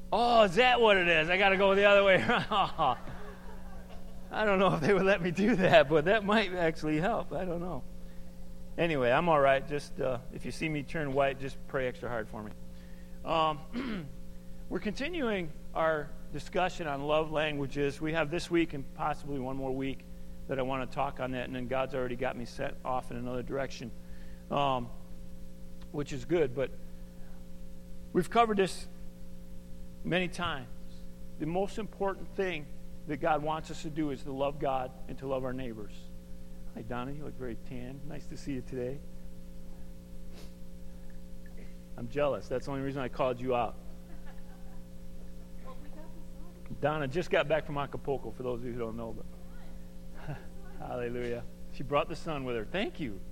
Oh, is that what it is? I got to go the other way around. I don't know if they would let me do that, but that might actually help. I don't know. Anyway, I'm all right. Just if you see me turn white, just pray extra hard for me. We're continuing our discussion on love languages. We have this week and possibly one more week that I want to talk on that, and then God's already got me set off in another direction, which is good. But we've covered this many times. The most important thing that God wants us to do is to love God and to love our neighbors. Hi, Donna. You look very tan. Nice to see you today. I'm jealous. That's the only reason I called you out. Donna just got back from Acapulco, for those of you who don't know. But hallelujah. She brought the sun with her. Thank you.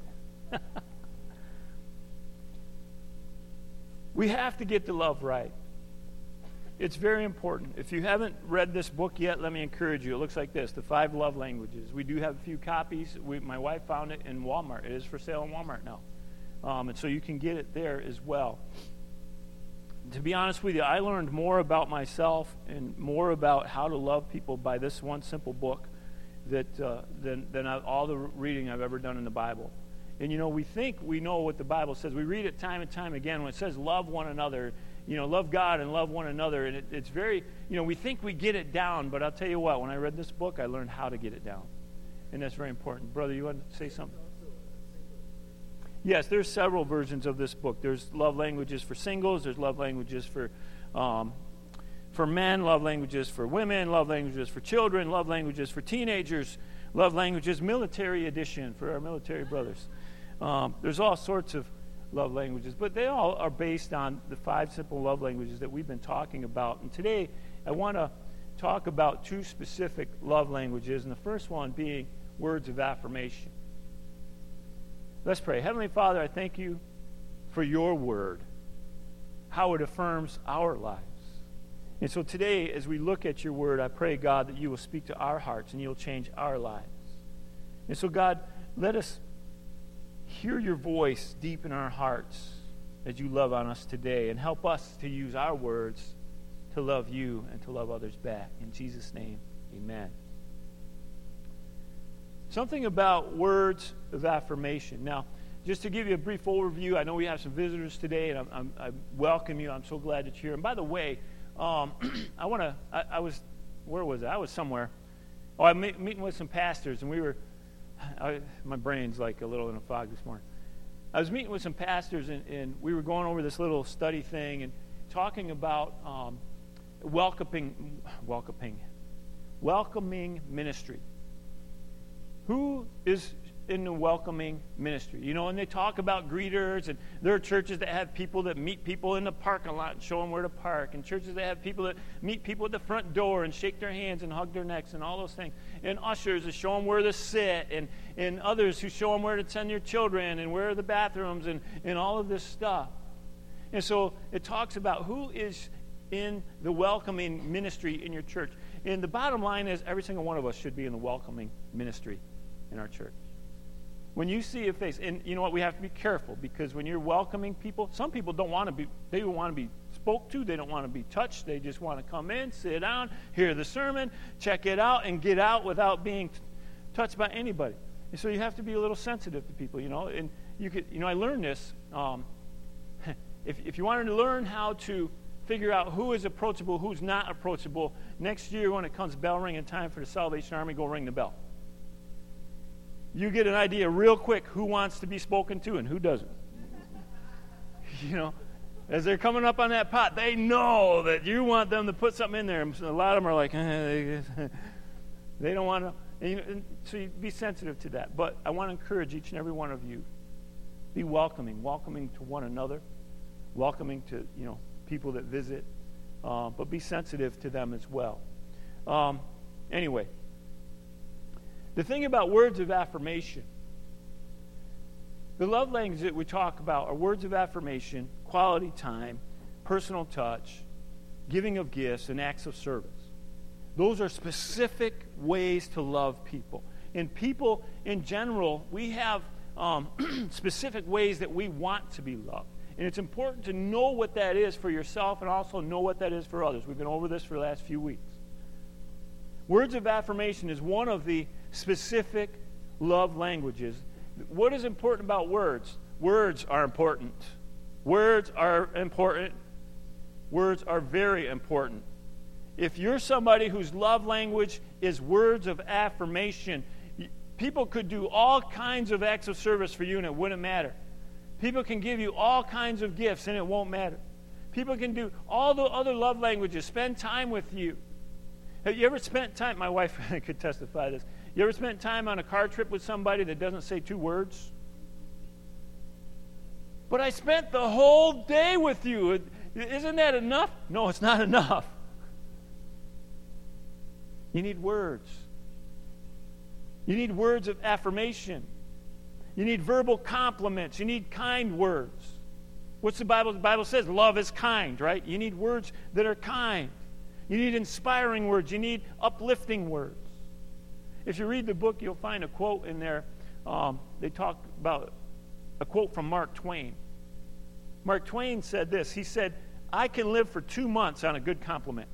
We have to get the love right. It's very important. If you haven't read this book yet, let me encourage you. It looks like this, The 5 Love Languages. We do have a few copies. My wife found it in Walmart. It is for sale in Walmart now. And so you can get it there as well. To be honest with you, I learned more about myself and more about how to love people by this one simple book than all the reading I've ever done in the Bible. And, we think we know what the Bible says. We read it time and time again when it says love one another. Love God and love one another. And it's very, we think we get it down, but I'll tell you what, when I read this book, I learned how to get it down. And that's very important. Brother, you want to say something? Yes, there's several versions of this book. There's love languages for singles. There's love languages for men, love languages for women, love languages for children, love languages for teenagers, love languages, military edition for our military brothers. There's all sorts of love languages, but they all are based on the 5 simple love languages that we've been talking about. And today, I want to talk about 2 specific love languages, and the first one being words of affirmation. Let's pray. Heavenly Father, I thank you for your word, how it affirms our lives. And so today, as we look at your word, I pray, God, that you will speak to our hearts and you'll change our lives. And so, God, let us hear your voice deep in our hearts as you love on us today, and help us to use our words to love you and to love others back. In Jesus' name, amen. Something about words of affirmation. Now, just to give you a brief overview, I know we have some visitors today, and I welcome you. I'm so glad that you're here. And by the way, where was I? I was somewhere. I'm meeting with some pastors, and my brain's like a little in a fog this morning. I was meeting with some pastors, and we were going over this little study thing and talking about welcoming ministry. Who is in the welcoming ministry? And they talk about greeters, and there are churches that have people that meet people in the parking lot and show them where to park, and churches that have people that meet people at the front door and shake their hands and hug their necks and all those things, and ushers that show them where to sit, and others who show them where to send their children and where are the bathrooms and all of this stuff. And so it talks about who is in the welcoming ministry in your church. And the bottom line is every single one of us should be in the welcoming ministry in our church. When you see a face, and you know what, we have to be careful, because when you're welcoming people, some people don't want to be, they want to be spoke to, they don't want to be touched, they just want to come in, sit down, hear the sermon, check it out, and get out without being touched by anybody. And so you have to be a little sensitive to people, and you could, I learned this, if you wanted to learn how to figure out who is approachable, who's not approachable, next year when it comes bell ringing time for the Salvation Army, go ring the bell. You get an idea real quick who wants to be spoken to and who doesn't. As they're coming up on that pot, they know that you want them to put something in there. And a lot of them are like, they don't want to. And so you be sensitive to that. But I want to encourage each and every one of you, be welcoming to one another, welcoming to people that visit, but be sensitive to them as well. Anyway. The thing about words of affirmation, the love language that we talk about are words of affirmation, quality time, personal touch, giving of gifts, and acts of service. Those are specific ways to love people. And people in general, we have specific ways that we want to be loved. And it's important to know what that is for yourself and also know what that is for others. We've been over this for the last few weeks. Words of affirmation is one of the specific love languages. What is important about words? Words are important. Words are important. Words are very important. If you're somebody whose love language is words of affirmation, people could do all kinds of acts of service for you and it wouldn't matter. People can give you all kinds of gifts and it won't matter. People can do all the other love languages, spend time with you. Have you ever spent time, my wife could testify to this, you ever spent time on a car trip with somebody that doesn't say 2 words? But I spent the whole day with you. Isn't that enough? No, it's not enough. You need words. You need words of affirmation. You need verbal compliments. You need kind words. What's the Bible? The Bible says love is kind, right? You need words that are kind. You need inspiring words. You need uplifting words. If you read the book, you'll find a quote in there. They talk about a quote from Mark Twain. Mark Twain said this. He said, "I can live for 2 months on a good compliment."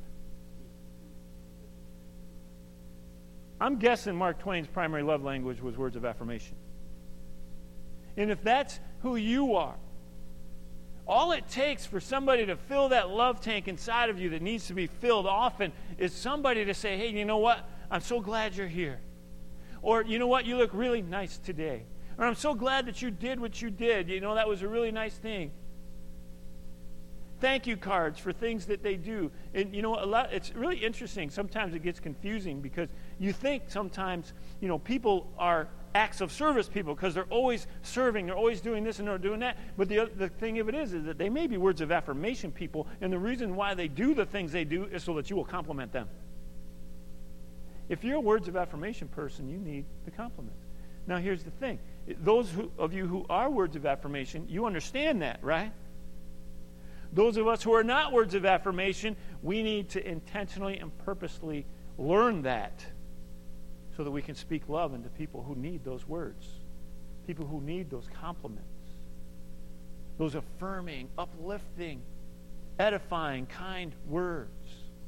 I'm guessing Mark Twain's primary love language was words of affirmation. And if that's who you are, all it takes for somebody to fill that love tank inside of you that needs to be filled often is somebody to say, "Hey, you know what? I'm so glad you're here." Or, "You know what? You look really nice today." Or, "I'm so glad that you did what you did. You know, that was a really nice thing." Thank you cards for things that they do. And you know, it's really interesting. Sometimes it gets confusing because you think sometimes, you know, people are acts of service people because they're always serving, they're always doing this and they're doing that. But the thing of it is that they may be words of affirmation people, and the reason why they do the things they do is so that you will compliment them. If you're a words of affirmation person, you need the compliment. Now here's the thing. Those of you who are words of affirmation, you understand that, right? Those of us who are not words of affirmation, we need to intentionally and purposely learn that so that we can speak love into people who need those words, people who need those compliments, those affirming, uplifting, edifying, kind words.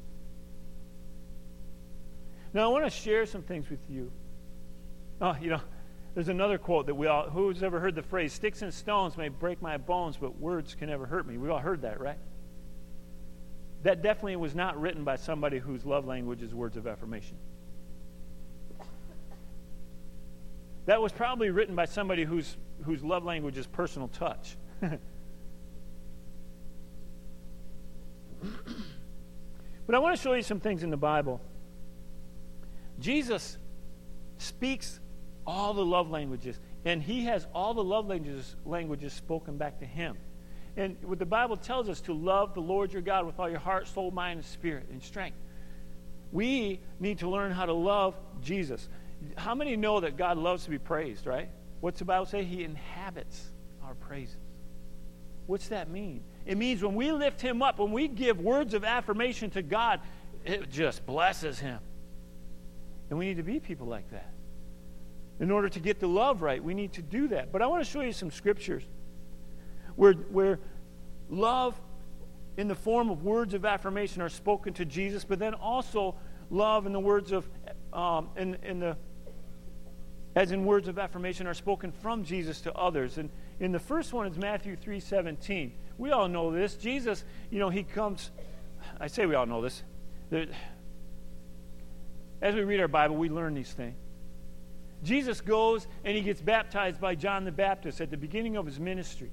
Now, I want to share some things with you. Oh, you know, there's another quote that who's ever heard the phrase, "Sticks and stones may break my bones, but words can never hurt me." We all heard that, right? That definitely was not written by somebody whose love language is words of affirmation. That was probably written by somebody whose love language is personal touch. But I want to show you some things in the Bible. Jesus speaks all the love languages, and he has all the love languages spoken back to him. And what the Bible tells us to love the Lord your God with all your heart, soul, mind, and spirit, and strength. We need to learn how to love Jesus. How many know that God loves to be praised, right? What's the Bible say? He inhabits our praises. What's that mean? It means when we lift him up, when we give words of affirmation to God, it just blesses him. And we need to be people like that. In order to get the love right, we need to do that. But I want to show you some scriptures where love in the form of words of affirmation are spoken to Jesus, but then also love in the words of as in words of affirmation are spoken from Jesus to others. And in the first one is Matthew 3:17. We all know this. Jesus, you know, he comes. I say we all know this. As we read our Bible, we learn these things. Jesus goes and he gets baptized by John the Baptist at the beginning of his ministry.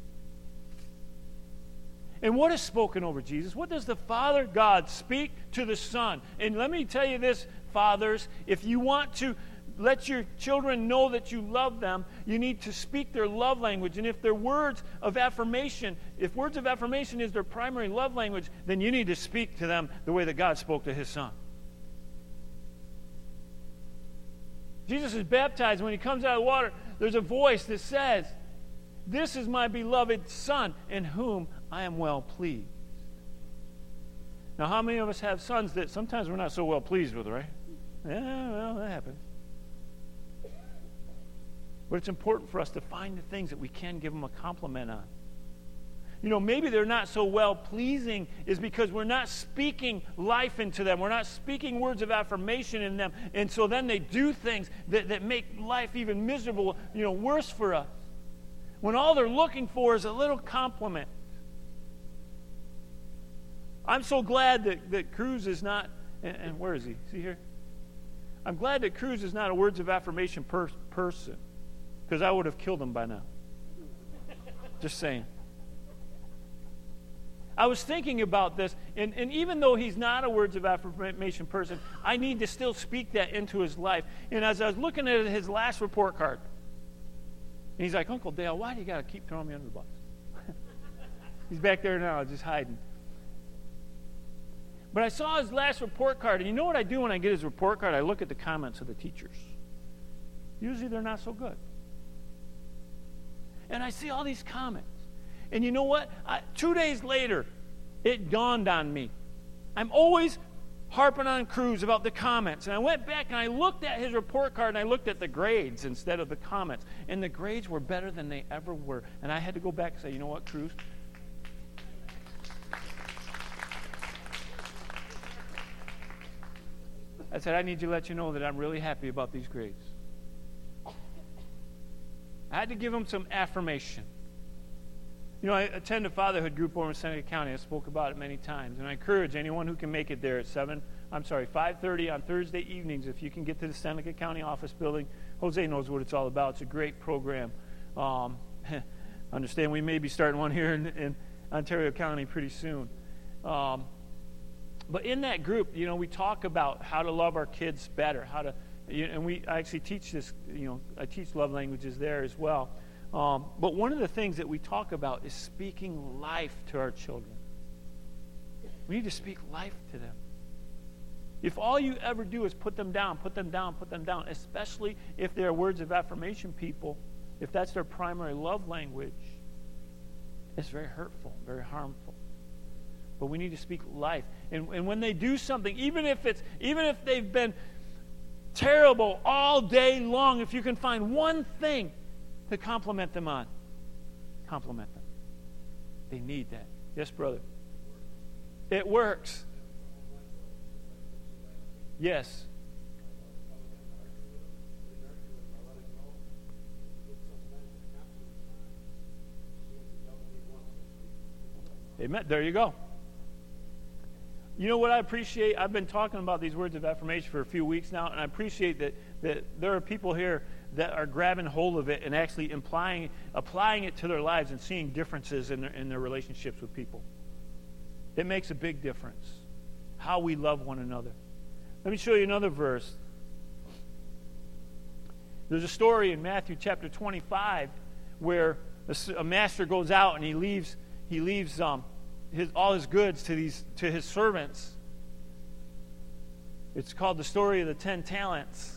And what is spoken over Jesus? What does the Father God speak to the Son? And let me tell you this, fathers, if you want to let your children know that you love them, you need to speak their love language. And if they're words of affirmation, if words of affirmation is their primary love language, then you need to speak to them the way that God spoke to his Son. Jesus is baptized. When he comes out of the water, there's a voice that says, "This is my beloved Son, in whom I am well pleased." Now, how many of us have sons that sometimes we're not so well pleased with, right? Yeah, well, that happens. But it's important for us to find the things that we can give them a compliment on. maybe they're not so well-pleasing is because we're not speaking life into them. We're not speaking words of affirmation in them. And so then they do things that make life even miserable, worse for us. When all they're looking for is a little compliment. I'm so glad that Cruz is not, and where is he? Is he here? I'm glad that Cruz is not a words of affirmation person, because I would have killed him by now. Just saying. I was thinking about this, and even though he's not a words of affirmation person, I need to still speak that into his life. And as I was looking at his last report card, and he's like, Uncle Dale, why do you got to keep throwing me under the bus? He's back there now, just hiding. But I saw his last report card, and you know what I do when I get his report card? I look at the comments of the teachers. Usually they're not so good. And I see all these comments. And you know what? 2 days later, it dawned on me. I'm always harping on Cruz about the comments. And I went back and I looked at his report card and I looked at the grades instead of the comments. And the grades were better than they ever were. And I had to go back and say, you know what, Cruz? I said, I need to let you know that I'm really happy about these grades. I had to give him some affirmation. I attend a fatherhood group over in Seneca County. I spoke about it many times. And I encourage anyone who can make it there at 5:30 on Thursday evenings, if you can get to the Seneca County office building. Jose knows what it's all about. It's a great program. Understand we may be starting one here in Ontario County pretty soon. But in that group, we talk about how to love our kids better, I actually teach this, I teach love languages there as well. But one of the things that we talk about is speaking life to our children. We need to speak life to them. If all you ever do is put them down, especially if they're words of affirmation people, if that's their primary love language, it's very hurtful, very harmful. But we need to speak life. And when they do something, even if they've been terrible all day long, if you can find one thing to compliment them on, compliment them. They need that. Yes, brother? It works. Yes. Amen. There you go. You know what I appreciate? I've been talking about these words of affirmation for a few weeks now, and I appreciate that there are people here that are grabbing hold of it and actually applying it to their lives and seeing differences in their relationships with people. It makes a big difference, how we love one another. Let me show you another verse. There's a story in Matthew chapter 25 where a master goes out and he leaves all his goods to his servants. It's called the story of the 10 talents.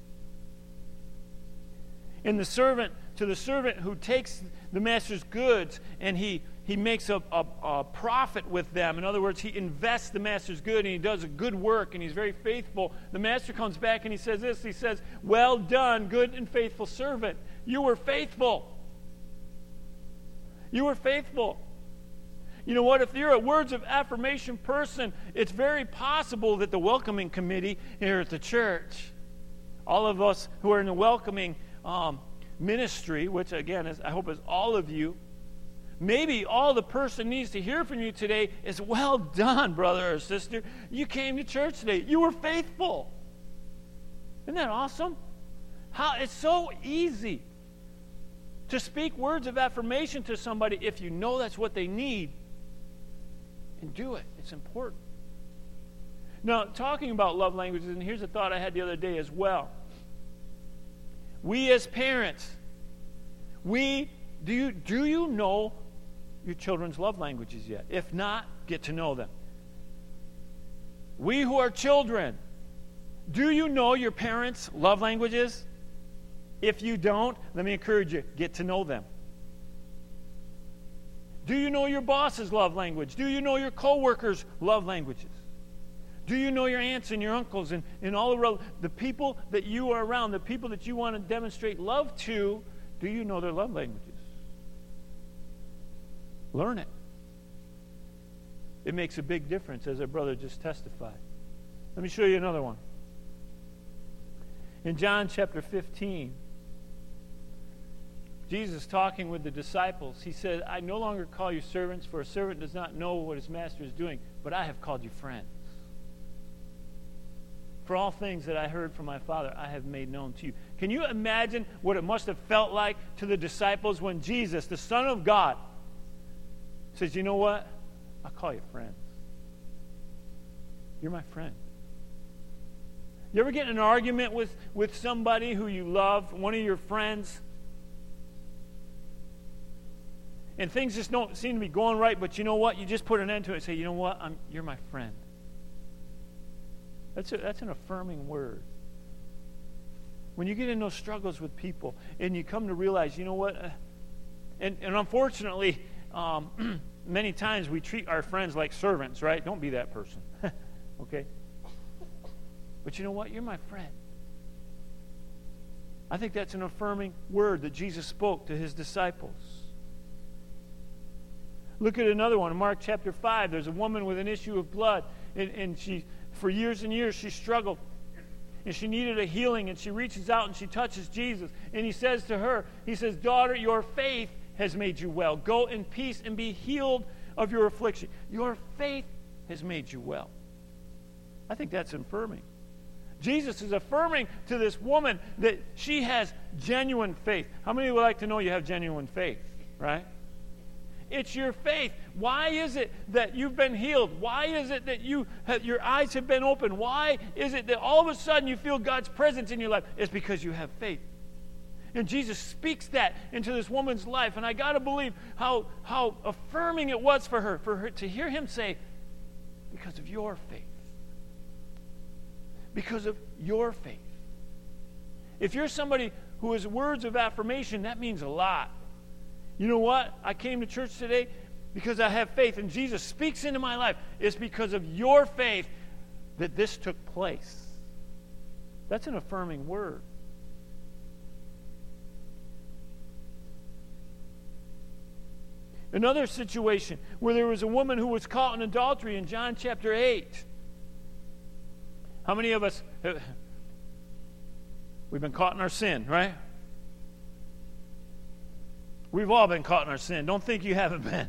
And the servant who takes the master's goods and he makes a profit with them. In other words, he invests the master's good and he does a good work and he's very faithful. The master comes back and he says this. He says, "Well done, good and faithful servant. You were faithful. You were faithful." You know what? If you're a words of affirmation person, it's very possible that the welcoming committee here at the church, all of us who are in the welcoming ministry, which again I hope is all of you, maybe all the person needs to hear from you today is, "Well done, brother or sister. You came to church today. You were faithful." Isn't that awesome? It's so easy to speak words of affirmation to somebody if you know that's what they need. And do it. It's important. Now, talking about love languages, and here's a thought I had the other day as well. We as parents, do you know your children's love languages yet? If not, get to know them. We who are children, do you know your parents' love languages? If you don't, let me encourage you, get to know them. Do you know your boss's love language? Do you know your co-workers' love languages? Do you know your aunts and your uncles and all the people that you are around, the people that you want to demonstrate love to, do you know their love languages? Learn it. It makes a big difference, as our brother just testified. Let me show you another one. In John chapter 15, Jesus talking with the disciples, he said, I no longer call you servants, for a servant does not know what his master is doing, but I have called you friends. For all things that I heard from my Father, I have made known to you. Can you imagine what it must have felt like to the disciples when Jesus, the Son of God, says, you know what? I'll call you friends. You're my friend. You ever get in an argument with somebody who you love, one of your friends, and things just don't seem to be going right, but you know what? You just put an end to it and say, you know what? You're my friend. That's an affirming word. When you get in those struggles with people and you come to realize, you know what? And unfortunately, many times we treat our friends like servants, right? Don't be that person. Okay? But you know what? You're my friend. I think that's an affirming word that Jesus spoke to his disciples. Look at another one. In Mark chapter 5, there's a woman with an issue of blood, and she, for years and years, she struggled, and she needed a healing, and she reaches out and she touches Jesus, and he says to her, he says, daughter, your faith has made you well. Go in peace and be healed of your affliction. Your faith has made you well. I think that's affirming. Jesus is affirming to this woman that she has genuine faith. How many would like to know you have genuine faith, right? It's your faith. Why is it that you've been healed? Why is it that your eyes have been opened? Why is it that all of a sudden you feel God's presence in your life? It's because you have faith. And Jesus speaks that into this woman's life. And I got to believe how affirming it was for her to hear him say, because of your faith. Because of your faith. If you're somebody who has words of affirmation, that means a lot. You know what? I came to church today because I have faith, and Jesus speaks into my life. It's because of your faith that this took place. That's an affirming word. Another situation where there was a woman who was caught in adultery in John chapter 8. How many of us, we've been caught in our sin, right? We've all been caught in our sin. Don't think you haven't been.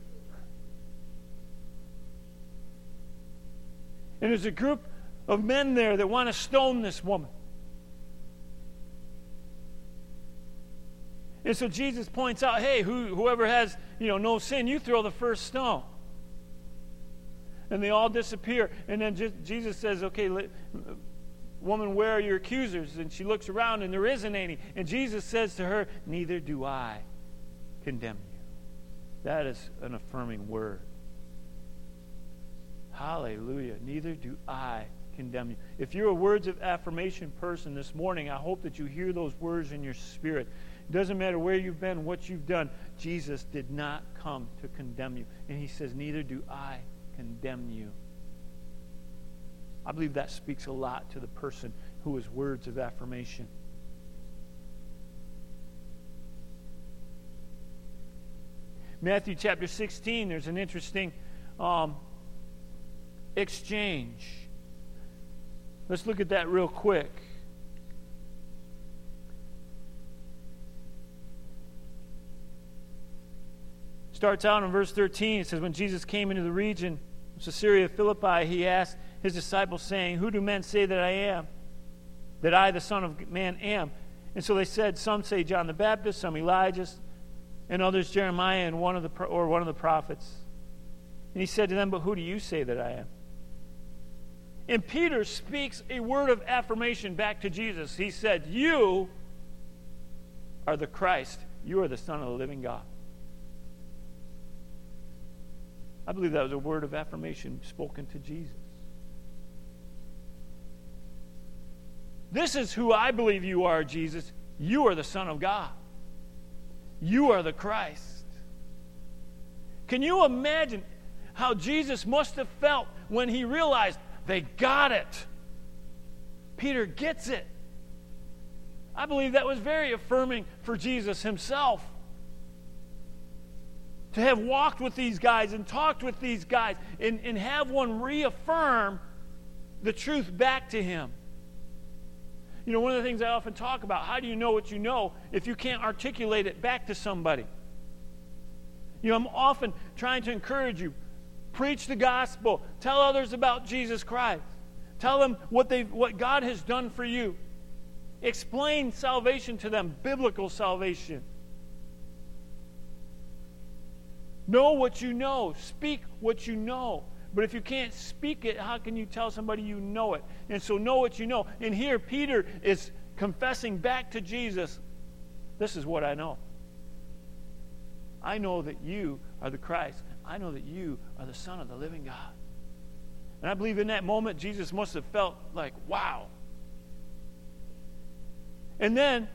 And there's a group of men there that want to stone this woman. And so Jesus points out, hey, whoever has, no sin, you throw the first stone. And they all disappear. And then Jesus says, okay, woman, where are your accusers? And she looks around and there isn't any. And Jesus says to her, neither do I condemn you. That is an affirming word. Hallelujah. Neither do I condemn you. If you're a words of affirmation person this morning, I hope that you hear those words in your spirit. It doesn't matter where you've been, what you've done. Jesus did not come to condemn you. And he says, neither do I condemn you. I believe that speaks a lot to the person who is words of affirmation. Matthew chapter 16, there's an interesting exchange. Let's look at that real quick. Starts out in verse 13. It says, when Jesus came into the region of Caesarea Philippi, he asked his disciples, saying, who do men say that I am? That I, the Son of Man, am? And so they said, some say John the Baptist, some Elijah, and others Jeremiah, and one of the prophets. And he said to them, but who do you say that I am? And Peter speaks a word of affirmation back to Jesus. He said, you are the Christ. You are the Son of the living God. I believe that was a word of affirmation spoken to Jesus. This is who I believe you are, Jesus. You are the Son of God. You are the Christ. Can you imagine how Jesus must have felt when he realized they got it? Peter gets it. I believe that was very affirming for Jesus himself. to have walked with these guys and talked with these guys and have one reaffirm the truth back to him. You know, one of the things I often talk about, how do you know what you know if you can't articulate it back to somebody? You know, I'm often trying to encourage you, preach the gospel, tell others about Jesus Christ, tell them what God has done for you. Explain salvation to them, biblical salvation. Know what you know. Speak what you know. But if you can't speak it, how can you tell somebody you know it? And so know what you know. And here Peter is confessing back to Jesus, this is what I know. I know that you are the Christ. I know that you are the Son of the living God. And I believe in that moment, Jesus must have felt like, wow. And then,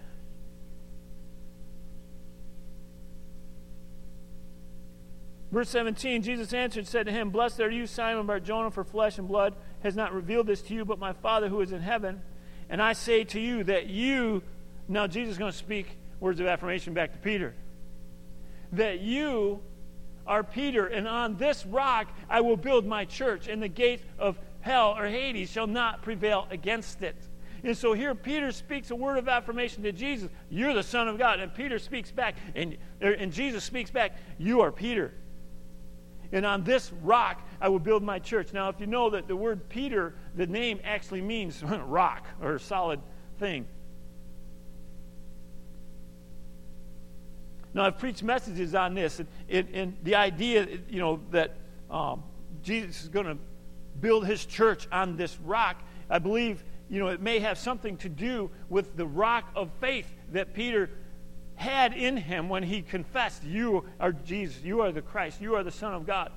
verse 17, Jesus answered and said to him, Blessed are you, Simon Bar-Jonah, for flesh and blood has not revealed this to you, but my Father who is in heaven. And I say to you that you, now Jesus is going to speak words of affirmation back to Peter, that you are Peter, and on this rock I will build my church, and the gates of hell or Hades shall not prevail against it. And so here Peter speaks a word of affirmation to Jesus. You're the Son of God. And Peter speaks back, and Jesus speaks back, you are Peter. And on this rock I will build my church. Now, if you know that the word Peter, the name actually means rock or solid thing. Now, I've preached messages on this, and the idea, you know, that Jesus is going to build his church on this rock, I believe, you know, it may have something to do with the rock of faith that Peter had in him when he confessed, you are Jesus, you are the Christ, you are the Son of God.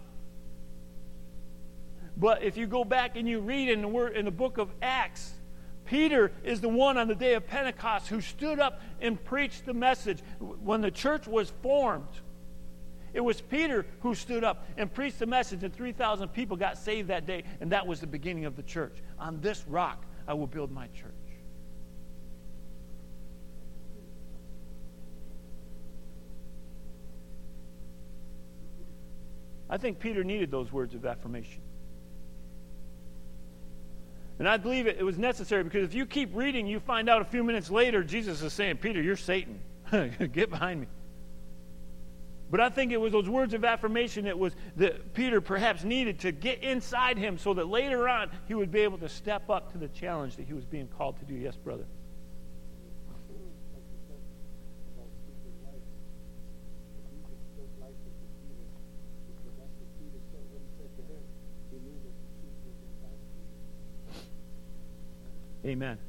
But if you go back and you read in the book of Acts, Peter is the one on the day of Pentecost who stood up and preached the message. When the church was formed, it was Peter who stood up and preached the message, and 3,000 people got saved that day, and that was the beginning of the church. On this rock I will build my church. I think Peter needed those words of affirmation. And I believe it was necessary, because if you keep reading, you find out a few minutes later, Jesus is saying, Peter, you're Satan. Get behind me. But I think it was those words of affirmation that Peter perhaps needed to get inside him so that later on he would be able to step up to the challenge that he was being called to do. Yes, brother? Amen.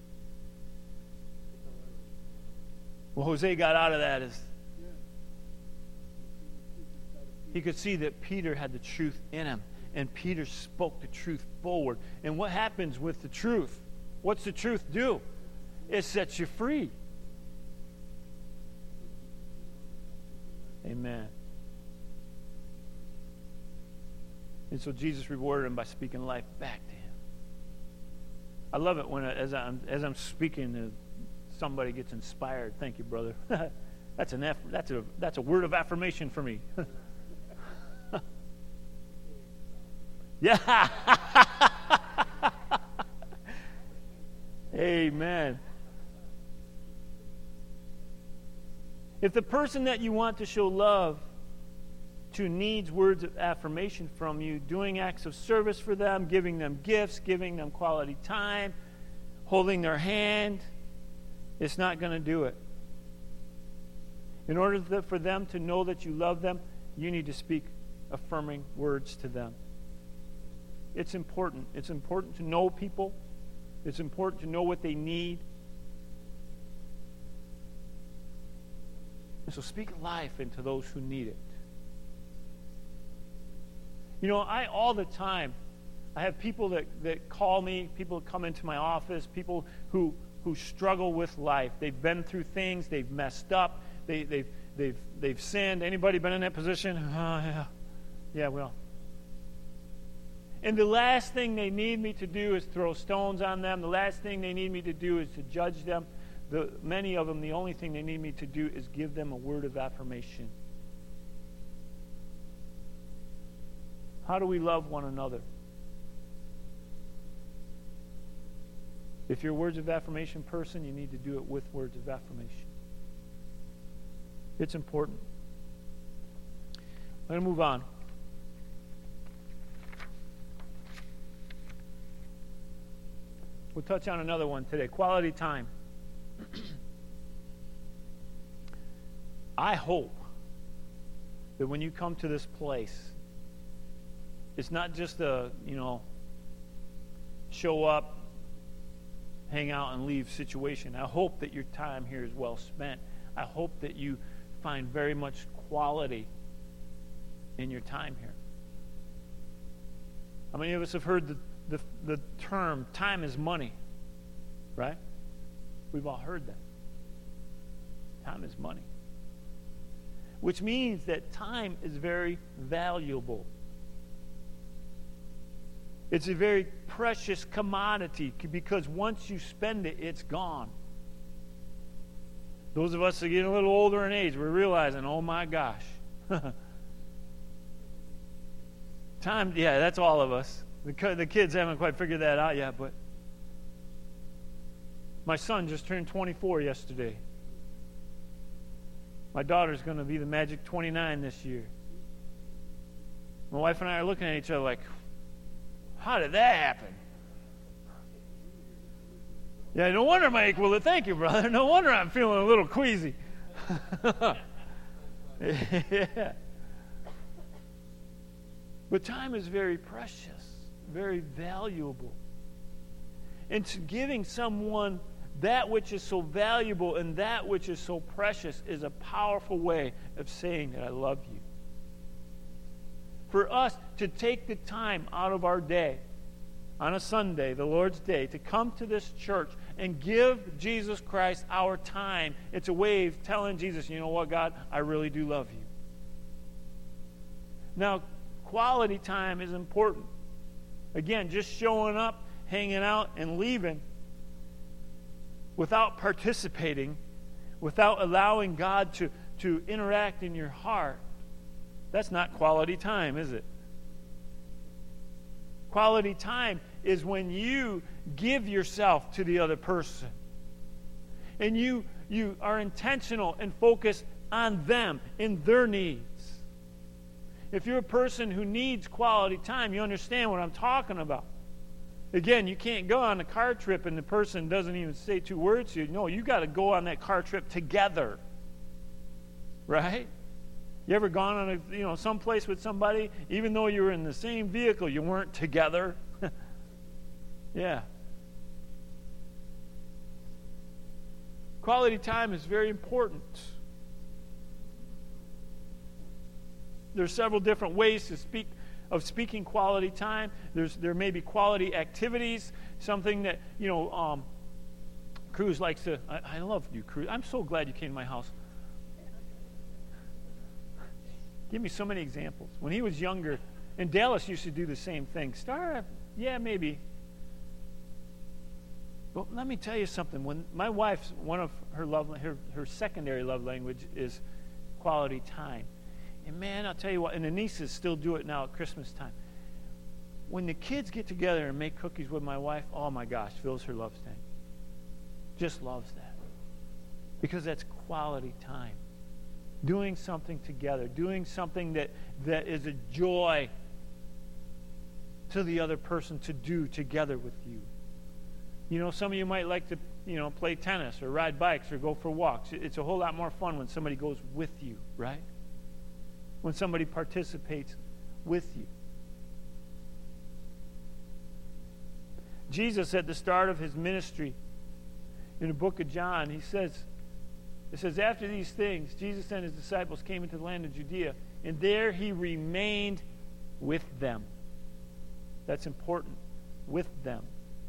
Well, Jose got out of that is he could see that Peter had the truth in him, and Peter spoke the truth forward. And what happens with the truth? What's the truth do? It sets you free. Amen. And so Jesus rewarded him by speaking life back to him. I love it when, as I'm speaking, somebody gets inspired. Thank you, brother. That's a word of affirmation for me. Yeah. Amen. If the person that you want to show love to needs words of affirmation from you, doing acts of service for them, giving them gifts, giving them quality time, holding their hand, it's not going to do it. In order for them to know that you love them, you need to speak affirming words to them. It's important. It's important to know people. It's important to know what they need. And so speak life into those who need it. You know, all the time, I have people that call me, people that come into my office, people who struggle with life. They've been through things, they've messed up, they've sinned. Anybody been in that position? Yeah, well. And the last thing they need me to do is throw stones on them. The last thing they need me to do is to judge them. Many of them, the only thing they need me to do is give them a word of affirmation. How do we love one another? If you're a words of affirmation person, you need to do it with words of affirmation. It's important. I'm going to move on. We'll touch on another one today. Quality time. I hope that when you come to this place, it's not just a, show up, hang out, and leave situation. I hope that your time here is well spent. I hope that you find very much quality in your time here. How many of us have heard the term, time is money, right? We've all heard that. Time is money. Which means that time is very valuable. It's a very precious commodity because once you spend it, it's gone. Those of us that get a little older in age, we're realizing, oh my gosh. Time, yeah, that's all of us. The kids haven't quite figured that out yet, but my son just turned 24 yesterday. My daughter's going to be the magic 29 this year. My wife and I are looking at each other like, how did that happen? Yeah, no wonder Mike. Well, thank you, brother. No wonder I'm feeling a little queasy. Yeah. But time is very precious, very valuable. And to giving someone that which is so valuable and that which is so precious is a powerful way of saying that I love you. For us to take the time out of our day, on a Sunday, the Lord's Day, to come to this church and give Jesus Christ our time, it's a way of telling Jesus, you know what, God, I really do love you. Now, quality time is important. Again, just showing up, hanging out, and leaving without participating, without allowing God to interact in your heart, that's not quality time, is it? Quality time is when you give yourself to the other person. And you are intentional and focused on them, in their needs. If you're a person who needs quality time, you understand what I'm talking about. Again, you can't go on a car trip and the person doesn't even say two words to you. No, you got to go on that car trip together. Right? You ever gone on a someplace with somebody, even though you were in the same vehicle, you weren't together? Yeah. Quality time is very important. There's several different ways of speaking quality time. There may be quality activities, something that, Cruz likes to, I love you, Cruz. I'm so glad you came to my house. Give me so many examples. When he was younger, and Dallas used to do the same thing. Yeah, maybe. But let me tell you something. When my wife's, one of her secondary love language is quality time. And man, I'll tell you what, and the nieces still do it now at Christmas time. When the kids get together and make cookies with my wife, oh my gosh, fills her love tank. Just loves that. Because that's quality time. Doing something together. Doing something that is a joy to the other person to do together with you. Some of you might like to, play tennis or ride bikes or go for walks. It's a whole lot more fun when somebody goes with you, right? When somebody participates with you. Jesus, at the start of his ministry, in the book of John, it says, after these things, Jesus and his disciples came into the land of Judea, and there he remained with them. That's important. With them.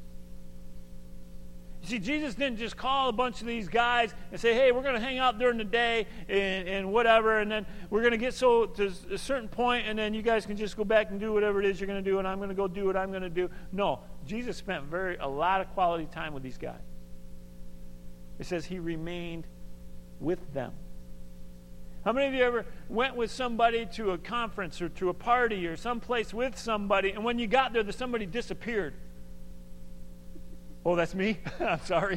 You see, Jesus didn't just call a bunch of these guys and say, hey, we're going to hang out during the day and whatever, and then we're going to get to a certain point, and then you guys can just go back and do whatever it is you're going to do, and I'm going to go do what I'm going to do. No, Jesus spent a lot of quality time with these guys. It says he remained with them. How many of you ever went with somebody to a conference or to a party or someplace with somebody, and when you got there, somebody disappeared? Oh, that's me? I'm sorry.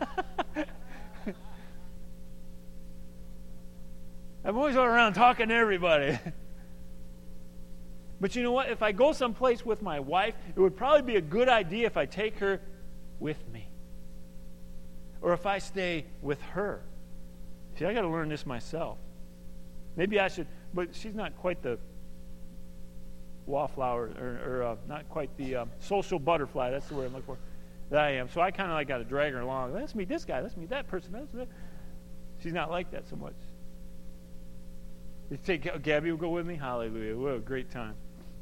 I'm always going around talking to everybody. But you know what? If I go someplace with my wife, it would probably be a good idea if I take her with me. Or if I stay with her. See, I got to learn this myself. Maybe I should, but she's not quite the wallflower, or not quite the social butterfly. That's the word I'm looking for. That I am. So I kind of got to drag her along. Let's meet this guy. Let's meet that person. She's not like that so much. You take Gabby will go with me. Hallelujah! What a great time.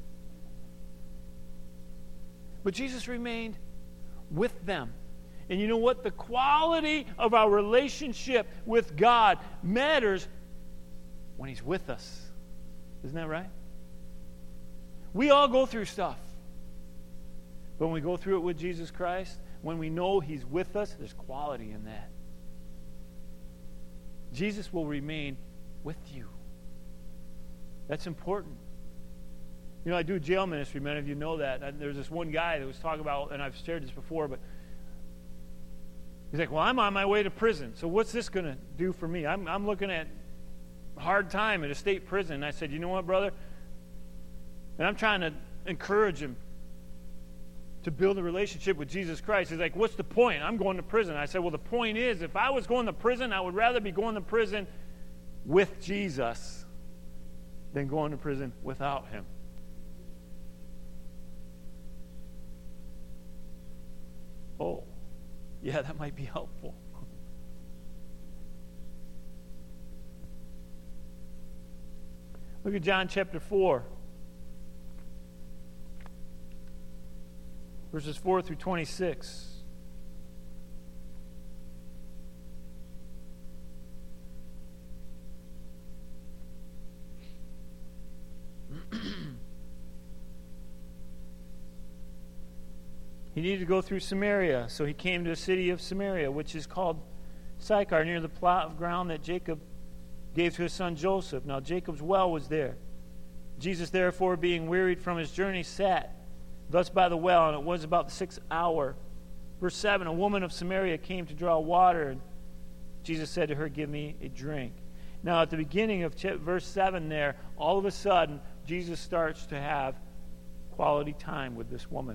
But Jesus remained with them. And you know what? The quality of our relationship with God matters when He's with us. Isn't that right? We all go through stuff. But when we go through it with Jesus Christ, when we know He's with us, there's quality in that. Jesus will remain with you. That's important. You know, I do jail ministry. Many of you know that. There's this one guy that was talking about, and I've shared this before, but he's like, well, I'm on my way to prison, so what's this going to do for me? I'm looking at a hard time at a state prison. And I said, you know what, brother? And I'm trying to encourage him to build a relationship with Jesus Christ. He's like, what's the point? I'm going to prison. I said, well, the point is, if I was going to prison, I would rather be going to prison with Jesus than going to prison without Him. Oh, yeah, that might be helpful. Look at John chapter 4. Verses 4 through 26. He needed to go through Samaria, so he came to a city of Samaria, which is called Sychar, near the plot of ground that Jacob gave to his son Joseph. Now Jacob's well was there. Jesus, therefore, being wearied from his journey, sat thus by the well, and it was about the 6th hour. Verse 7, a woman of Samaria came to draw water, and Jesus said to her, give me a drink. Now at the beginning of verse 7 there, all of a sudden, Jesus starts to have quality time with this woman.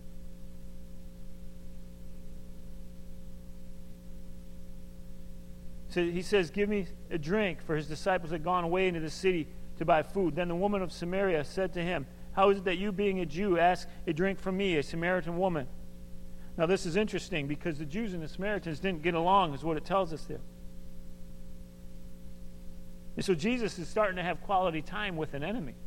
So he says, give me a drink, for his disciples had gone away into the city to buy food. Then the woman of Samaria said to him, how is it that you, being a Jew, ask a drink from me, a Samaritan woman? Now this is interesting, because the Jews and the Samaritans didn't get along, is what it tells us there. And so Jesus is starting to have quality time with an enemy.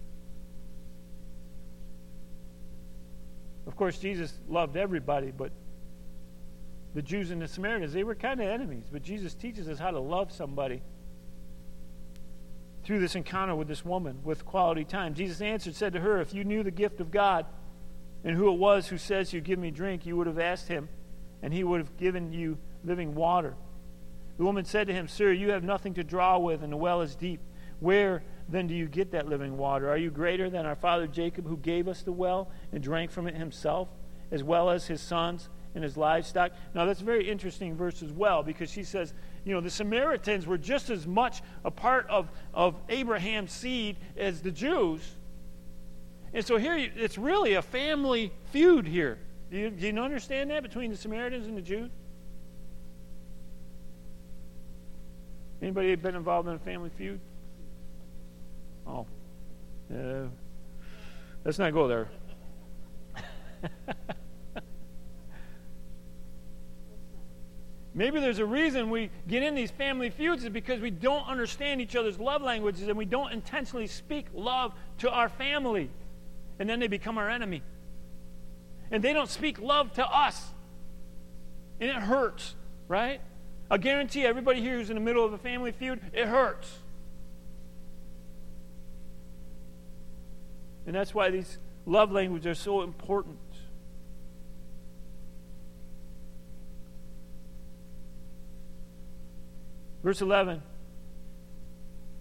Of course, Jesus loved everybody, but the Jews and the Samaritans, they were kind of enemies. But Jesus teaches us how to love somebody through this encounter with this woman, with quality time. Jesus answered, said to her, if you knew the gift of God and who it was who says to you, give me drink, you would have asked him, and he would have given you living water. The woman said to him, sir, you have nothing to draw with, and the well is deep. Where then do you get that living water? Are you greater than our father Jacob, who gave us the well and drank from it himself, as well as his sons and his livestock? Now that's a very interesting verse as well, because she says, you know, the Samaritans were just as much a part of Abraham's seed as the Jews. And so here it's really a family feud here. Do you understand that, between the Samaritans and the Jews? Anybody been involved in a family feud? Oh. Let's not go there. Maybe there's a reason we get in these family feuds, is because we don't understand each other's love languages, and we don't intentionally speak love to our family. And then they become our enemy. And they don't speak love to us. And it hurts, right? I guarantee everybody here who's in the middle of a family feud, it hurts. And that's why these love languages are so important. Verse 11.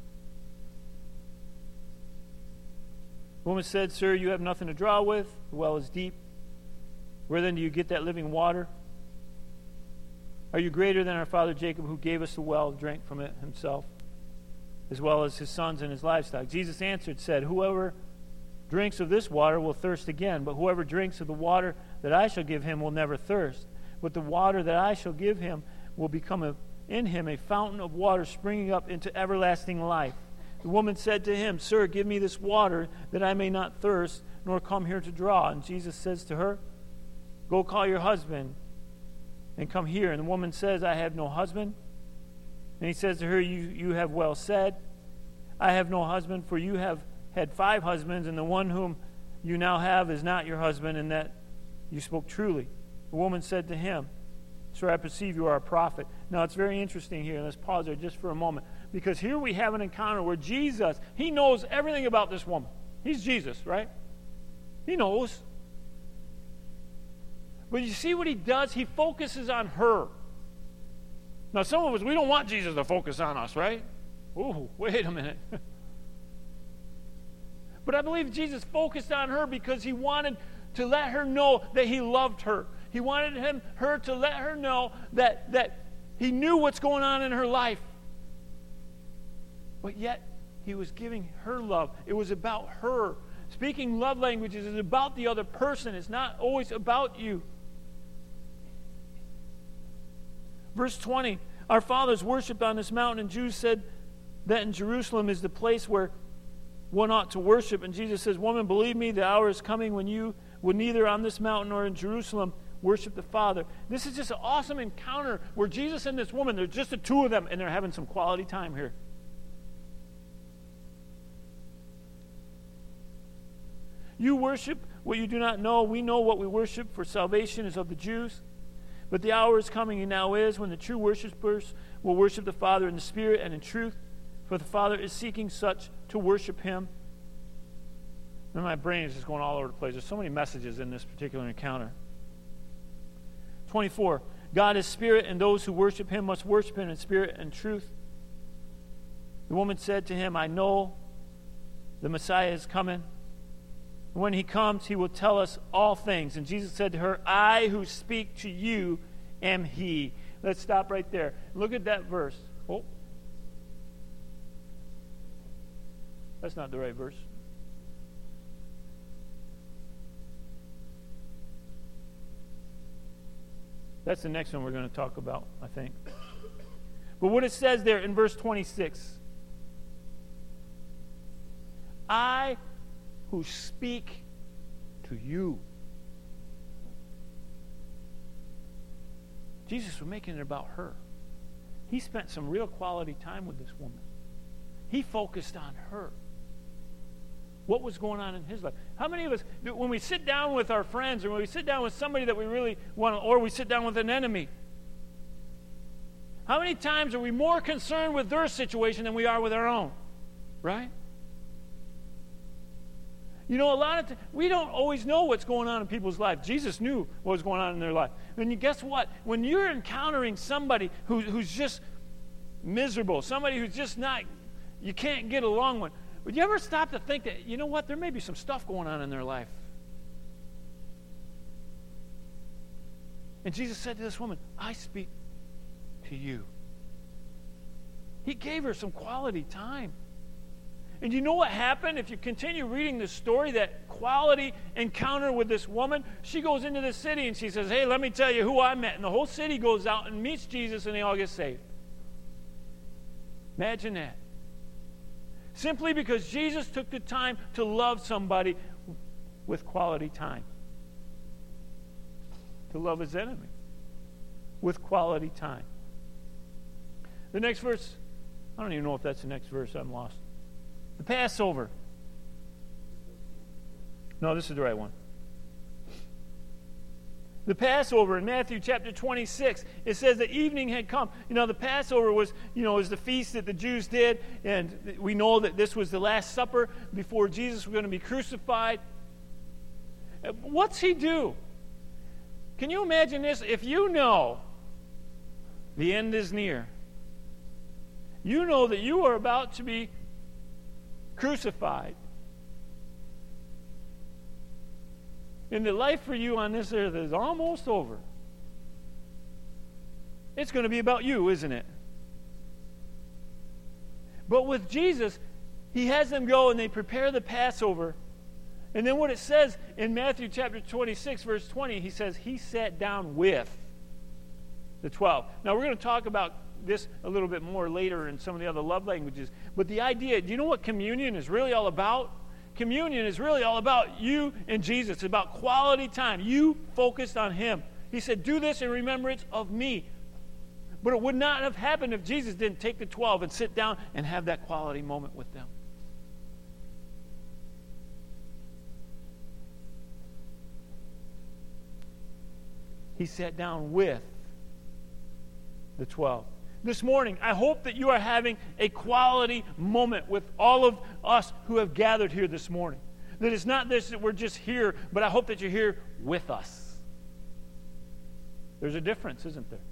The woman said, Sir, you have nothing to draw with. The well is deep. Where then do you get that living water? Are you greater than our father Jacob, who gave us the well, drank from it himself, as well as his sons and his livestock? Jesus answered, said, Whoever drinks of this water will thirst again, but whoever drinks of the water that I shall give him will never thirst. But the water that I shall give him will become in him a fountain of water springing up into everlasting life. The woman said to him, Sir, give me this water that I may not thirst, nor come here to draw. And Jesus says to her, Go call your husband and come here. And the woman says, I have no husband. And he says to her, You have well said, I have no husband, for you have had 5 husbands, and the one whom you now have is not your husband, and that you spoke truly. The woman said to him, Sir, I perceive you are a prophet. Now, it's very interesting here. Let's pause there just for a moment. Because here we have an encounter where Jesus, he knows everything about this woman. He's Jesus, right? He knows. But you see what he does? He focuses on her. Now, some of us, we don't want Jesus to focus on us, right? Ooh, wait a minute. But I believe Jesus focused on her because he wanted to let her know that he loved her. He wanted her to let her know that he knew what's going on in her life. But yet, he was giving her love. It was about her. Speaking love languages is about the other person. It's not always about you. Verse 20, Our fathers worshipped on this mountain, and Jews said that in Jerusalem is the place where one ought to worship. And Jesus says, Woman, believe me, the hour is coming when you will neither on this mountain nor in Jerusalem worship the Father. This is just an awesome encounter where Jesus and this woman, there's just the two of them, and they're having some quality time here. You worship what you do not know. We know what we worship, for salvation is of the Jews. But the hour is coming, and now is, when the true worshipers will worship the Father in the Spirit and in truth, for the Father is seeking such to worship him. And my brain is just going all over the place. There's so many messages in this particular encounter. 24, God is spirit, and those who worship him must worship him in spirit and truth. The woman said to him, I know the Messiah is coming. When he comes, he will tell us all things. And Jesus said to her, I who speak to you am he. Let's stop right there. Look at that verse. Oh. That's not the right verse. That's the next one we're going to talk about, I think. But what it says there in verse 26, I who speak to you. Jesus was making it about her. He spent some real quality time with this woman. He focused on her. What was going on in his life? How many of us, when we sit down with our friends, or when we sit down with somebody that we really want to, or we sit down with an enemy, how many times are we more concerned with their situation than we are with our own? Right? You know, a lot of we don't always know what's going on in people's lives. Jesus knew what was going on in their life. And guess what? When you're encountering somebody who's just miserable, somebody who's just not, you can't get along with, would you ever stop to think that, you know what, there may be some stuff going on in their life? And Jesus said to this woman, I speak to you. He gave her some quality time. And you know what happened? If you continue reading the story, that quality encounter with this woman, she goes into the city and she says, hey, let me tell you who I met. And the whole city goes out and meets Jesus, and they all get saved. Imagine that. Simply because Jesus took the time to love somebody with quality time. To love his enemy with quality time. The next verse, I don't even know if that's the next verse. I'm lost. The Passover. No, this is the right one. The Passover in Matthew chapter 26, it says the evening had come. You know, the Passover was the feast that the Jews did, and we know that this was the Last Supper before Jesus was going to be crucified. What's he do? Can you imagine this? If you know the end is near, you know that you are about to be crucified, And the life for you on this earth is almost over. It's going to be about you, isn't it? But with Jesus, he has them go and they prepare the Passover. And then what it says in Matthew chapter 26, verse 20, he says, he sat down with the 12. Now, we're going to talk about this a little bit more later in some of the other love languages. But the idea, do you know what communion is really all about? Communion is really all about you and Jesus. It's about quality time. You focused on him. He said, do this in remembrance of me. But it would not have happened if Jesus didn't take the 12 and sit down and have that quality moment with them. He sat down with the 12. This morning, I hope that you are having a quality moment with all of us who have gathered here this morning. That it's not this that we're just here, but I hope that you're here with us. There's a difference, isn't there?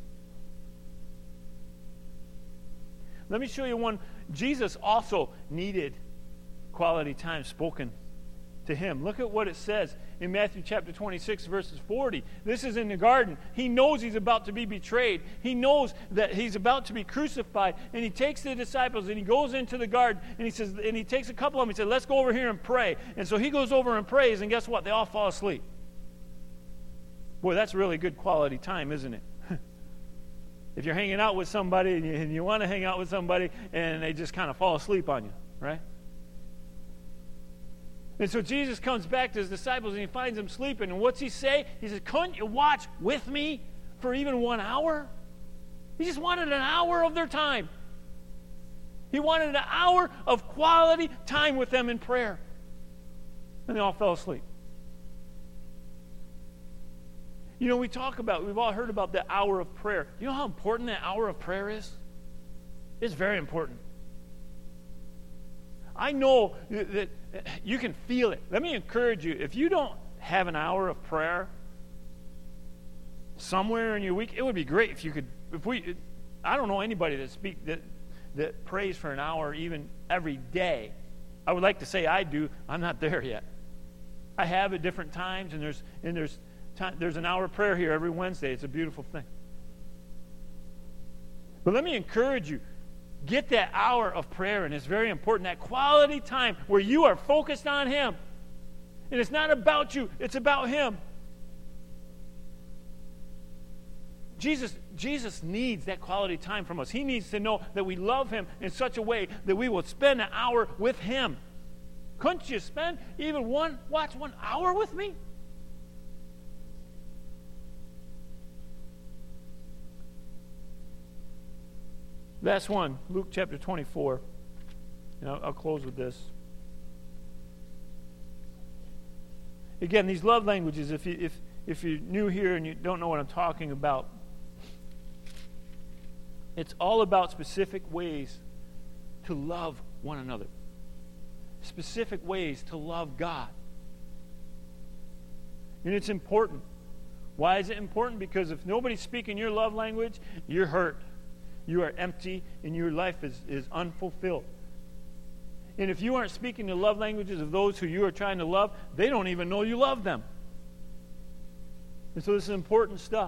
Let me show you one. Jesus also needed quality time spoken to him. Look at what it says in Matthew chapter 26, verses 40. This is in the garden. He knows he's about to be betrayed. He knows that he's about to be crucified. And he takes the disciples and he goes into the garden and he says, and he takes a couple of them. He said, let's go over here and pray. And so he goes over and prays, and guess what? They all fall asleep. Boy, that's really good quality time, isn't it? If you're hanging out with somebody and you want to hang out with somebody and they just kind of fall asleep on you, right? And so Jesus comes back to his disciples and he finds them sleeping. And what's he say? He says, couldn't you watch with me for even 1 hour? He just wanted an hour of their time. He wanted an hour of quality time with them in prayer. And they all fell asleep. You know, we've all heard about the hour of prayer. You know how important that hour of prayer is? It's very important. I know that you can feel it. Let me encourage you. If you don't have an hour of prayer somewhere in your week, it would be great if you could. I don't know anybody that prays for an hour even every day. I would like to say I do. I'm not there yet. I have at different times, and there's an hour of prayer here every Wednesday. It's a beautiful thing. But let me encourage you. Get that hour of prayer, and it's very important. That quality time where you are focused on him. And it's not about you, it's about him. Jesus needs that quality time from us. He needs to know that we love him in such a way that we will spend an hour with him. Couldn't you spend even watch 1 hour with me? Last one, Luke chapter 24. And I'll close with this. Again, these love languages, if you're new here and you don't know what I'm talking about, it's all about specific ways to love one another. Specific ways to love God. And it's important. Why is it important? Because if nobody's speaking your love language, you're hurt. You are empty, and your life is unfulfilled. And if you aren't speaking the love languages of those who you are trying to love, they don't even know you love them. And so this is important stuff.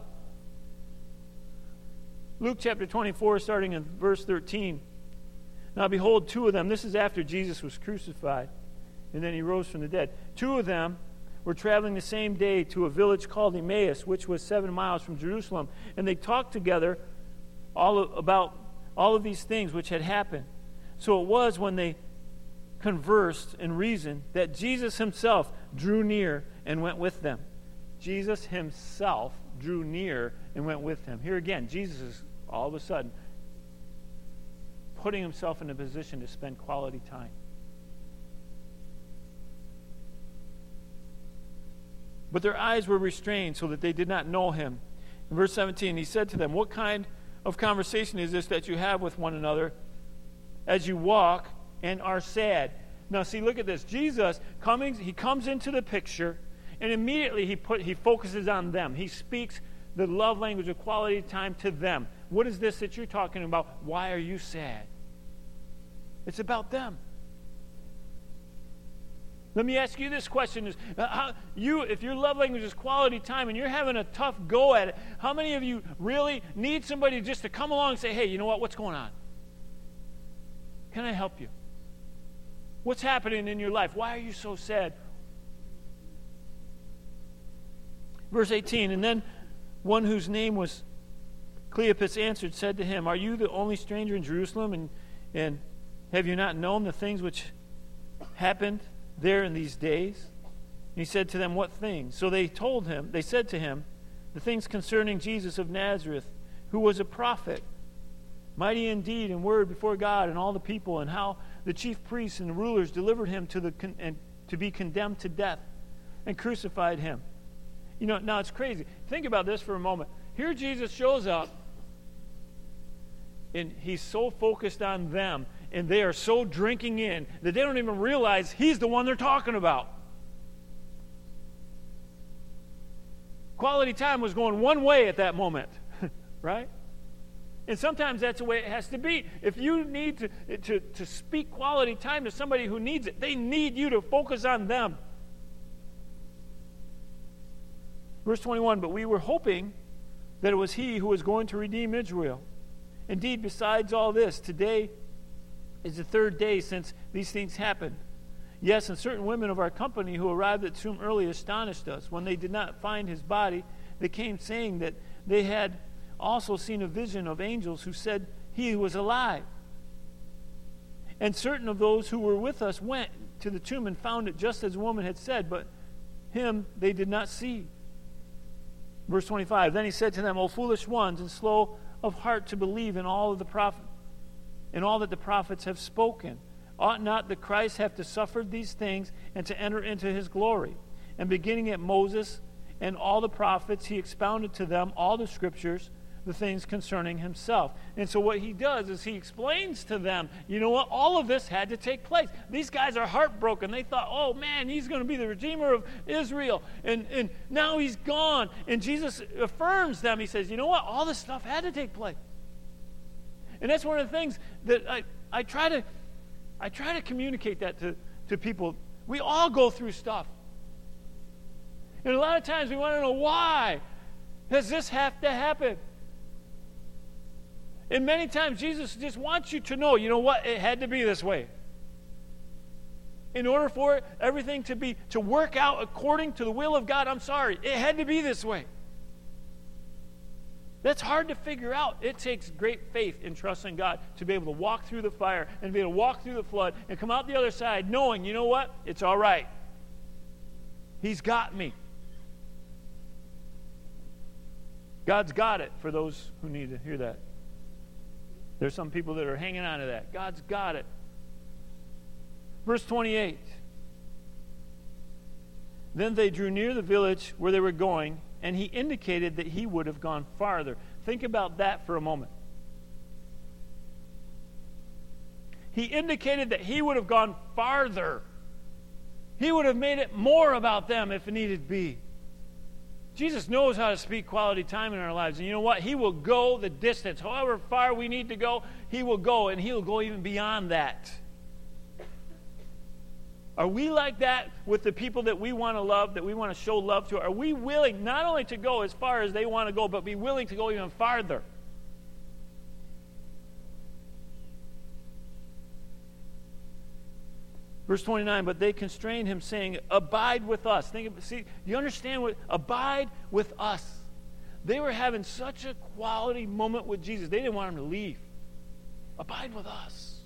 Luke chapter 24, starting in verse 13. Now behold, 2 of them, this is after Jesus was crucified, and then he rose from the dead. 2 of them were traveling the same day to a village called Emmaus, which was 7 miles from Jerusalem. And they talked together about all of these things which had happened. So it was when they conversed and reasoned that Jesus himself drew near and went with them. Jesus himself drew near and went with them. Here again, Jesus is all of a sudden putting himself in a position to spend quality time. But their eyes were restrained so that they did not know him. In verse 17, he said to them, what kind of conversation is this that you have with one another as you walk and are sad? Now see, look at this. Jesus he comes into the picture, and immediately he focuses on them. He speaks the love language of quality time to them. What is this that you're talking about? Why are you sad? It's about them. Let me ask you this question: if your love language is quality time and you're having a tough go at it, how many of you really need somebody just to come along and say, hey, you know what? What's going on? Can I help you? What's happening in your life? Why are you so sad? Verse 18, and then one whose name was Cleopas answered, said to him, are you the only stranger in Jerusalem, and have you not known the things which happened there in these days? And he said to them, what things? So they said to him, the things concerning Jesus of Nazareth, who was a prophet, mighty in deed and word before God and all the people, and how the chief priests and the rulers delivered him to be condemned to death and crucified him. You know, now it's crazy. Think about this for a moment. Here Jesus shows up, and he's so focused on them, and they are so drinking in that they don't even realize he's the one they're talking about. Quality time was going one way at that moment, right? And sometimes that's the way it has to be. If you need to speak quality time to somebody who needs it, they need you to focus on them. Verse 21, but we were hoping that it was he who was going to redeem Israel. Indeed, besides all this, today is the third day since these things happened. Yes, and certain women of our company who arrived at the tomb early astonished us. When they did not find his body, they came saying that they had also seen a vision of angels who said he was alive. And certain of those who were with us went to the tomb and found it just as the woman had said, but him they did not see. Verse 25, then he said to them, O foolish ones, and slow of heart to believe in all that the prophets have spoken. Ought not the Christ have to suffer these things and to enter into his glory? And beginning at Moses and all the prophets, he expounded to them all the scriptures, the things concerning himself. And so what he does is he explains to them, you know what, all of this had to take place. These guys are heartbroken. They thought, oh man, he's going to be the Redeemer of Israel. And now he's gone. And Jesus affirms them. He says, you know what, all this stuff had to take place. And that's one of the things that I try to communicate that to people. We all go through stuff. And a lot of times we want to know, why does this have to happen? And many times Jesus just wants you to know, you know what, it had to be this way. In order for everything to work out according to the will of God, I'm sorry, it had to be this way. That's hard to figure out. It takes great faith in trusting God to be able to walk through the fire and be able to walk through the flood and come out the other side knowing, you know what, it's all right. He's got me. God's got it for those who need to hear that. There's some people that are hanging on to that. God's got it. Verse 28. Then they drew near the village where they were going, and he indicated that he would have gone farther. Think about that for a moment. He indicated that he would have gone farther. He would have made it more about them if it needed be. Jesus knows how to speak quality time in our lives. And you know what? He will go the distance. However far we need to go, he will go, and he'll go even beyond that. Are we like that with the people that we want to love, that we want to show love to? Are we willing not only to go as far as they want to go, but be willing to go even farther? Verse 29, but they constrained him, saying, abide with us. See, you understand what? Abide with us. They were having such a quality moment with Jesus. They didn't want him to leave. Abide with us.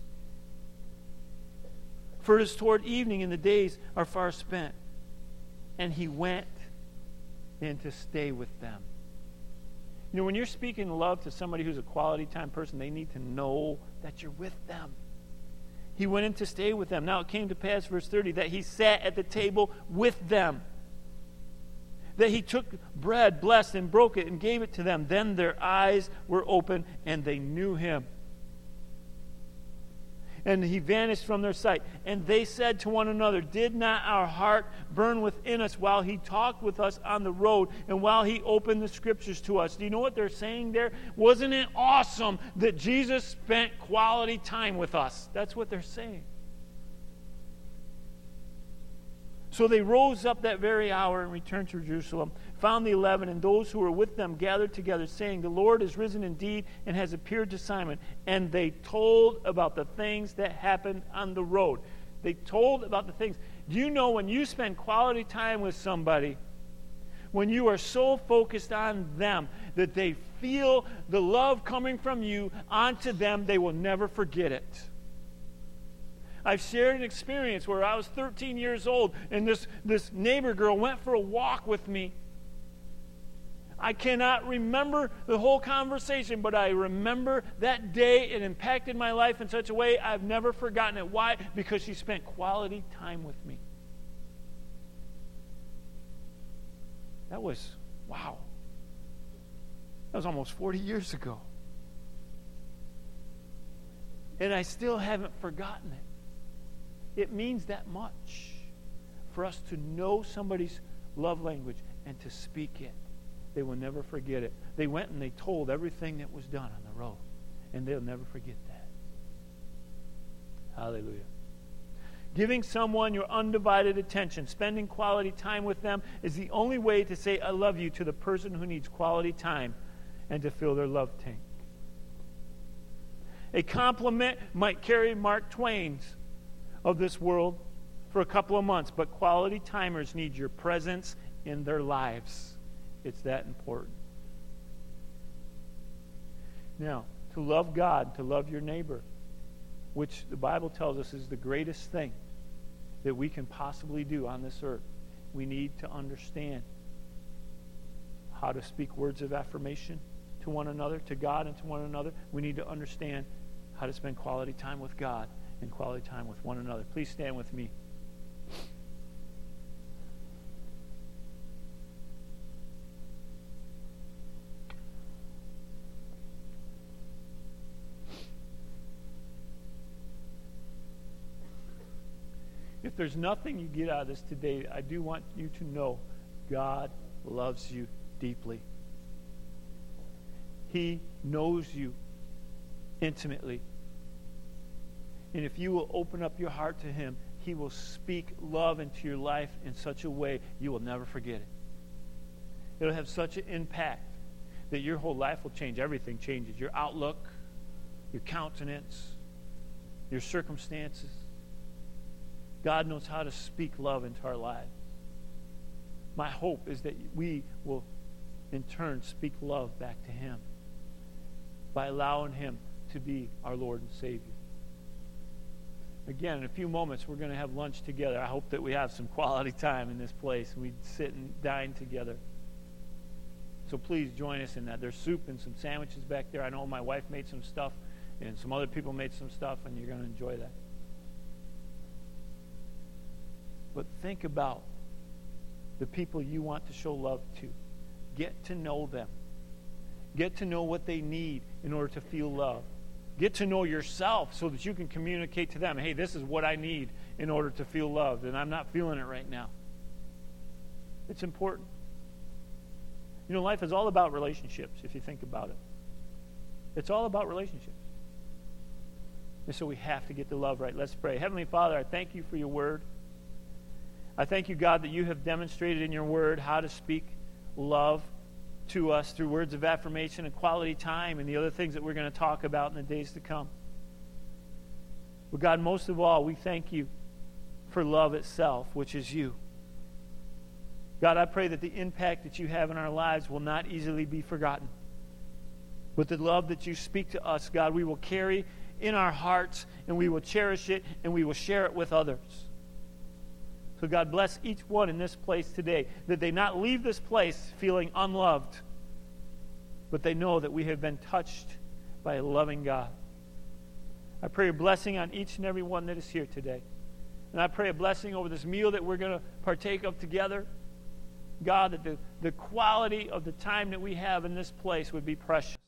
For it is toward evening, and the days are far spent. And he went in to stay with them. You know, when you're speaking love to somebody who's a quality time person, they need to know that you're with them. He went in to stay with them. Now it came to pass, verse 30, that he sat at the table with them. That he took bread, blessed, and broke it, and gave it to them. Then their eyes were open, and they knew him. And he vanished from their sight. And they said to one another, did not our heart burn within us while he talked with us on the road and while he opened the scriptures to us? Do you know what they're saying there? Wasn't it awesome that Jesus spent quality time with us? That's what they're saying. So they rose up that very hour and returned to Jerusalem, found the 11 and those who were with them gathered together, saying, "The Lord is risen indeed and has appeared to Simon." And they told about the things that happened on the road. They told about the things. Do you know when you spend quality time with somebody, when you are so focused on them that they feel the love coming from you onto them, they will never forget it. I've shared an experience where I was 13 years old and this neighbor girl went for a walk with me. I cannot remember the whole conversation, but I remember that day. It impacted my life in such a way I've never forgotten it. Why? Because she spent quality time with me. That was, wow. That was almost 40 years ago. And I still haven't forgotten it. It means that much for us to know somebody's love language and to speak it. They will never forget it. They went and they told everything that was done on the road, and they'll never forget that. Hallelujah. Giving someone your undivided attention, spending quality time with them is the only way to say "I love you" to the person who needs quality time and to fill their love tank. A compliment might carry Mark Twain's of this world for a couple of months, but quality timers need your presence in their lives. It's that important. Now, to love God, to love your neighbor, which the Bible tells us is the greatest thing that we can possibly do on this earth, we need to understand how to speak words of affirmation to one another, to God and to one another. We need to understand how to spend quality time with God and quality time with one another. Please stand with me. If there's nothing you get out of this today, I do want you to know God loves you deeply. He knows you intimately. And if you will open up your heart to Him, He will speak love into your life in such a way you will never forget it. It'll have such an impact that your whole life will change. Everything changes. Your outlook, your countenance, your circumstances. God knows how to speak love into our lives. My hope is that we will, in turn, speak love back to Him by allowing Him to be our Lord and Savior. Again, in a few moments, we're going to have lunch together. I hope that we have some quality time in this place. We sit and dine together. So please join us in that. There's soup and some sandwiches back there. I know my wife made some stuff, and some other people made some stuff, and you're going to enjoy that. But think about the people you want to show love to. Get to know them. Get to know what they need in order to feel love. Get to know yourself so that you can communicate to them, hey, this is what I need in order to feel loved, and I'm not feeling it right now. It's important. You know, life is all about relationships, if you think about it. It's all about relationships. And so we have to get the love right. Let's pray. Heavenly Father, I thank you for your word. I thank you, God, that you have demonstrated in your word how to speak love to us through words of affirmation and quality time and the other things that we're going to talk about in the days to come. But God, most of all, we thank you for love itself, which is you. God, I pray that the impact that you have in our lives will not easily be forgotten. But the love that you speak to us, God, we will carry in our hearts, and we will cherish it, and we will share it with others. So God, bless each one in this place today, that they not leave this place feeling unloved, but they know that we have been touched by a loving God. I pray a blessing on each and every one that is here today. And I pray a blessing over this meal that we're going to partake of together. God, that the quality of the time that we have in this place would be precious.